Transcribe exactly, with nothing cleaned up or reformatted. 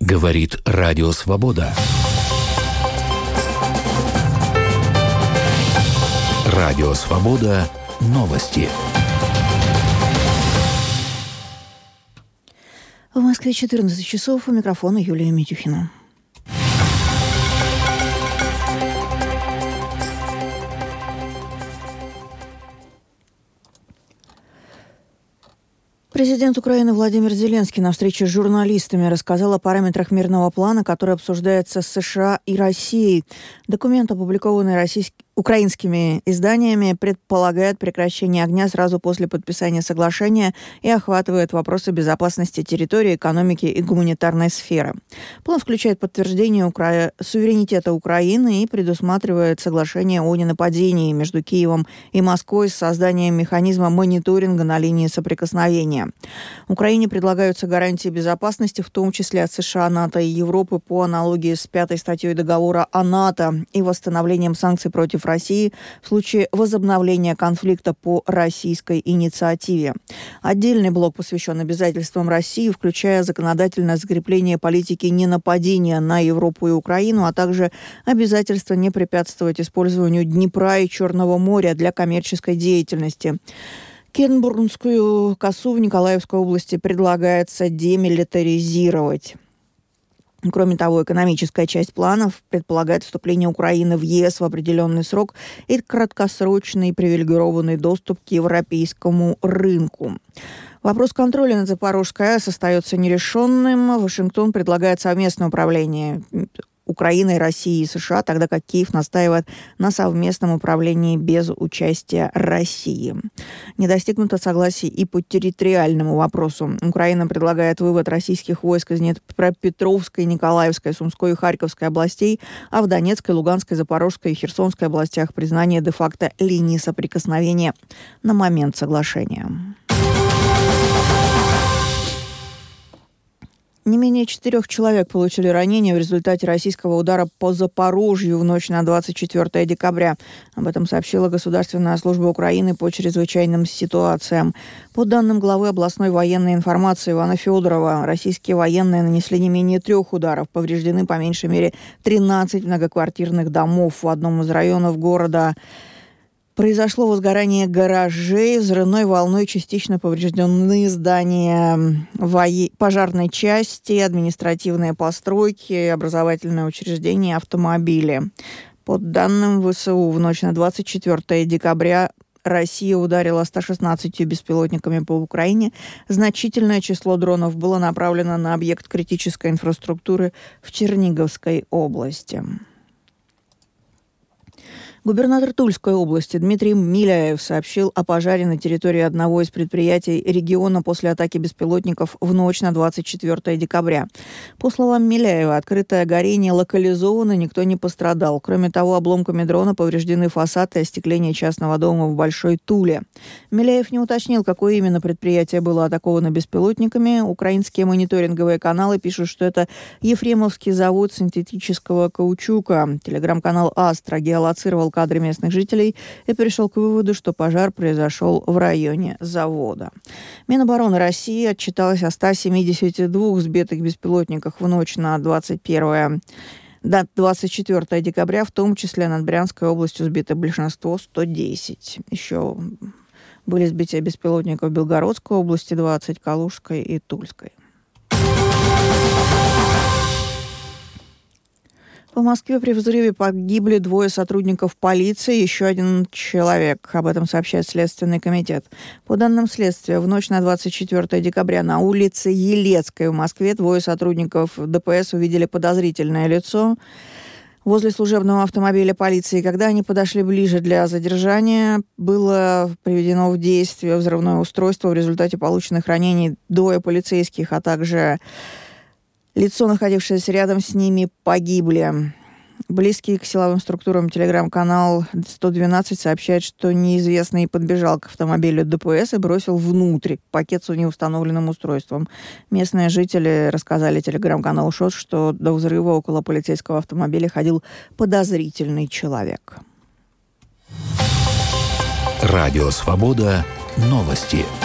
Говорит Радио Свобода. Радио Свобода. Новости. В Москве четырнадцать часов. У микрофона Юлия Митюхина. Президент Украины Владимир Зеленский на встрече с журналистами рассказал о параметрах мирного плана, который обсуждается с США и Россией. Документ, опубликованный российскими украинскими изданиями, предполагает прекращение огня сразу после подписания соглашения и охватывает вопросы безопасности территории, экономики и гуманитарной сферы. План включает подтверждение Укра... суверенитета Украины и предусматривает соглашение о ненападении между Киевом и Москвой с созданием механизма мониторинга на линии соприкосновения. Украине предлагаются гарантии безопасности, в том числе от США, НАТО и Европы, по аналогии с пятой статьей договора о НАТО и восстановлением санкций против России в случае возобновления конфликта по российской инициативе. Отдельный блок посвящен обязательствам России, включая законодательное закрепление политики ненападения на Европу и Украину, а также обязательство не препятствовать использованию Днепра и Черного моря для коммерческой деятельности. Кенбурнскую косу в Николаевской области предлагается демилитаризировать. Кроме того, экономическая часть планов предполагает вступление Украины в ЕС в определенный срок и краткосрочный привилегированный доступ к европейскому рынку. Вопрос контроля над Запорожской АЭС остается нерешенным. Вашингтон предлагает совместное управление Украиной, Россией и США, тогда как Киев настаивает на совместном управлении без участия России. Не достигнуто согласия и по территориальному вопросу. Украина предлагает вывод российских войск из Днепропетровской, Николаевской, Сумской и Харьковской областей, а в Донецкой, Луганской, Запорожской и Херсонской областях признание де-факто линии соприкосновения на момент соглашения. Не менее четырех человек получили ранения в результате российского удара по Запорожью в ночь на двадцать четвёртое декабря. Об этом сообщила Государственная служба Украины по чрезвычайным ситуациям. По данным главы областной военной информации Ивана Федорова, российские военные нанесли не менее трех ударов. Повреждены по меньшей мере тринадцать многоквартирных домов в одном из районов города. Произошло возгорание гаражей, взрывной волной частично повреждены здания вои... пожарной части, административные постройки, образовательные учреждения, автомобили. По данным ВСУ, в ночь на двадцать четвёртое декабря Россия ударила ста шестнадцатью беспилотниками по Украине. Значительное число дронов было направлено на объект критической инфраструктуры в Черниговской области. Губернатор Тульской области Дмитрий Миляев сообщил о пожаре на территории одного из предприятий региона после атаки беспилотников в ночь на двадцать четвёртое декабря. По словам Миляева, открытое горение локализовано, никто не пострадал. Кроме того, обломками дрона повреждены фасад и остекление частного дома в Большой Туле. Миляев не уточнил, какое именно предприятие было атаковано беспилотниками. Украинские мониторинговые каналы пишут, что это Ефремовский завод синтетического каучука. Телеграм-канал «Астра» геолоцировал кадры местных жителей и пришел к выводу, что пожар произошел в районе завода. Минобороны России отчиталась о ста семидесяти двух сбитых беспилотниках в ночь на двадцать первое до двадцать четвёртое декабря, в том числе над Брянской областью сбито большинство, сто десять. Еще были сбития беспилотников в Белгородской области, двадцать, Калужской и Тульской. В Москве при взрыве погибли двое сотрудников полиции, еще один человек. Об этом сообщает Следственный комитет. По данным следствия, в ночь на двадцать четвёртое декабря на улице Елецкой в Москве двое сотрудников ДПС увидели подозрительное лицо возле служебного автомобиля полиции. Когда они подошли ближе для задержания, было приведено в действие взрывное устройство. В результате полученных ранений двое полицейских, а также лицо, находившееся рядом с ними, погибли. Близкий к силовым структурам телеграм-канал сто двенадцать сообщает, что неизвестный подбежал к автомобилю ДПС и бросил внутрь пакет с неустановленным устройством. Местные жители рассказали телеграм-каналу ШОС, что до взрыва около полицейского автомобиля ходил подозрительный человек. Радио Свобода. Новости.